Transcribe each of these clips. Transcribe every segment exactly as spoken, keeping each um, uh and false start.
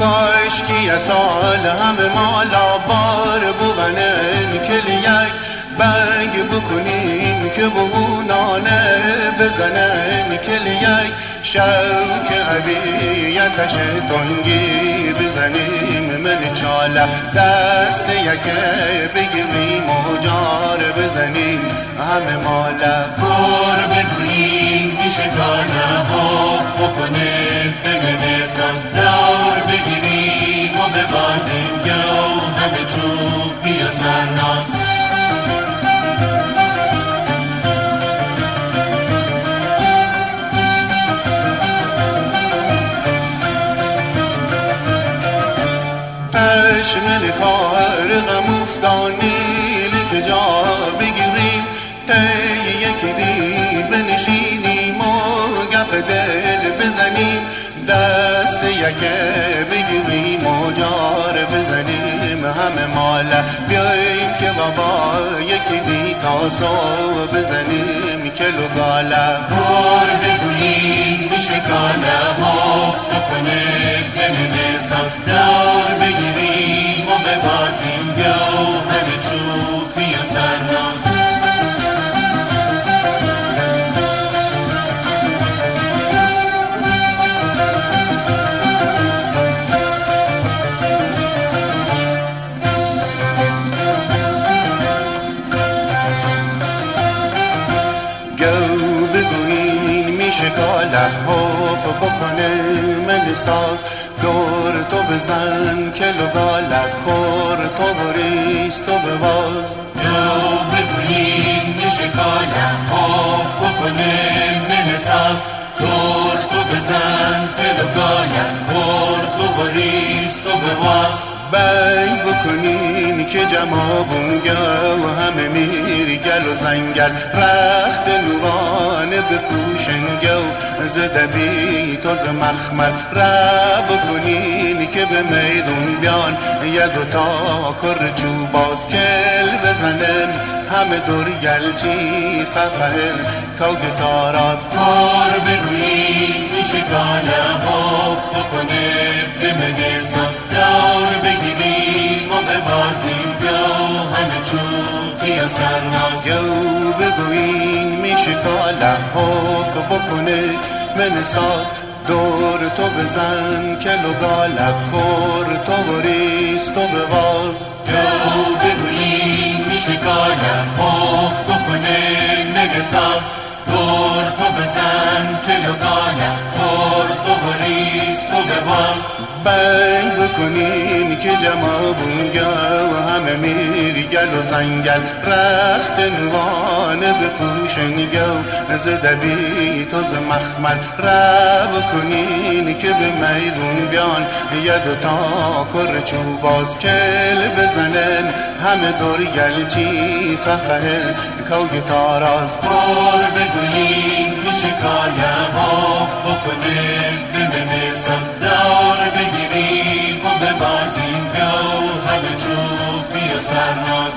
کاشکی سال همه مالا بار بوغنن کل یک بنگ بکنیم که بهونانه بزنن کل یک شوک عبیتش تنگی بزنیم من چاله دست یکه بگیریم و جار بزنیم همه ماله کور بگوییم بیشگانه ها بکنیم بمنه ساز دور بگیریم و ببازیم گو همه چوب بیا سرناز من کار غم افتانی که جا بگیریم تی یکی دی بنشینیم و گپ دل بزنیم دست یکه بگیریم و جار بزنیم همه ماله بیاییم که بابا یکی دی تاسو بزنیم کلو گاله کور بگوییم بیشگانه ها بکنیم بمینه صف دور بگیریم و ببازیم گو همه چوب بیا سرناز شکاله حاف بکنه من ساز دور تو بزن کلو گاله کور تو بریز تو بواز دو بگوییم شکاله حاف بکنه من ساز دور تو بزن کلو گاله کور تو بریز تو بواز بنگ بکنین که جمع بونگه و همه میر گل و زنگل رخت نوانه بپوشنگه و زدبی توز مخمل را بکنین که به میدون بیان یه دوتا کر چوباز کل بزنن همه دور گلچی خفه کوگ تاراز کار بگوییم شکانه حاف بکنه بمنه صف دور بگیریم و ببازیم گو همه چوب بیا سرناز گو بگویین میشکاله حاف بکنه من ساز دور تو بزن کلو گاله کور تو بریز تو بواز گو بگوییم میشکاله حاف بکنه من ساز دور تو بزن کلو گاله کور تو بریز تو بواز بنگ بکنین که جمع بونگه و همه میر گل و زنگل رخت نوانه بپوشنگه و زدبی توز مخمل را بکنین که به میدون بیان یه دوتا کر چوباز کل بزنن همه دور گلچی خفه کوگ تاراز کور بگوییم شکاله حاف بکنه بمنه صف دور بگیریم و ببازیم گو همه چوب بیا سرناز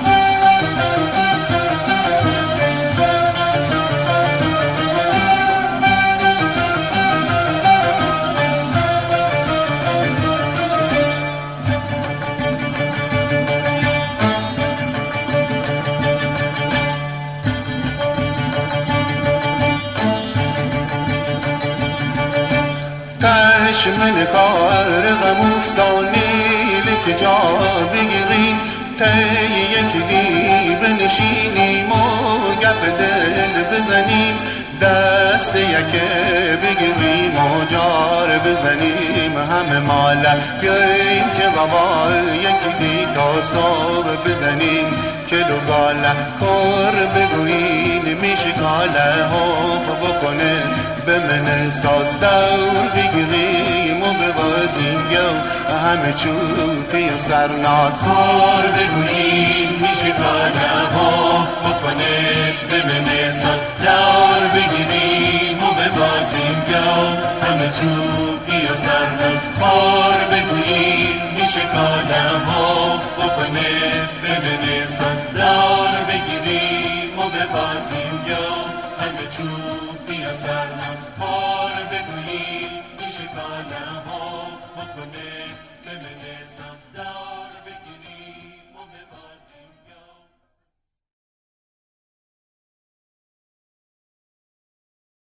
من کار غم افتانی که جا بگیریم تی یکی دی بنشینیم و گپ دل بزنیم دست یکه بگیریم و جار بزنیم همه ماله بیاییم که بابا یکی دی تاسو بزنیم کلو گاله کور بگویین میشکاله حاف بکنه بمنه ساز دور بگیریم و ببازیم گو همه چوبی و سرناز کور بگوییم میشکاله حاف بکنه بمنه ساز دور بگیریم و ببازیم گو همه چوبی و سرناز کور بگوییم میشکاله حاف بکنه بمنه ساز دور بگیریم و ببازیم گو همه چوبی و سرناز کار بگوییم میشکانه حاف بکنه